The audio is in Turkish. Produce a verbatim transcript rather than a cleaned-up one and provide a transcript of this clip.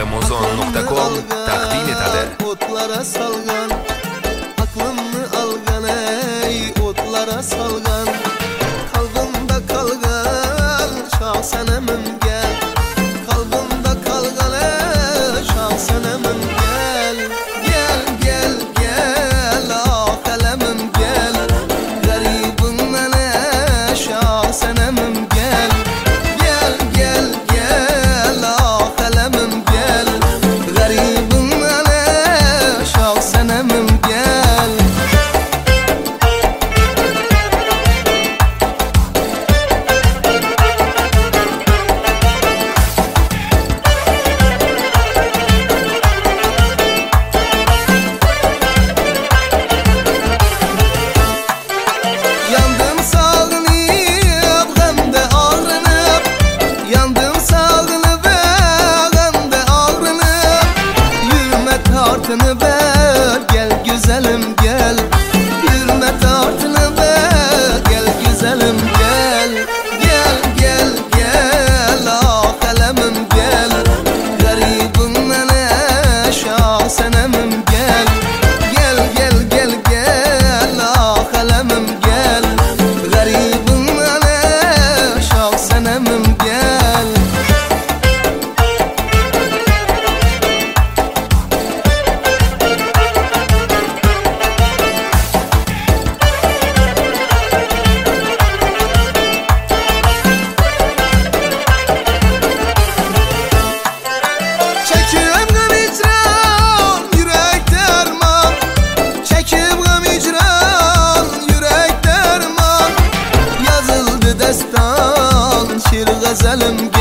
mozon nokta com taqdim etadi. O'tlara salgan, aqlimni algan, ey o'tlara salgan, qalbimda qolgan shoh sanamimga, qalbimda qolgan shoh sanamim gel, gel gel gel ah qalamim gel, garibim mana shoh sanamim gel, gel gel gel ah qalamim gel, garibim mana shoh sanamim gel. Yandım sağınıp, gamda ağrınıp, yandım sağınıp, gamda ağrınıp, yürüme tartınıp, gel güzelim gel, yürüme tartınıp, gel güzelim gel, gel gel gel ah kalemim gel, garibim mana şah senemim gel, gel gel gel gel ah kalemim gel, garibim mana şah senemim gel. Çekip gam icran, yürek derman, çekip gam icran, yürek derman, yazıldı destan, şiir gazelim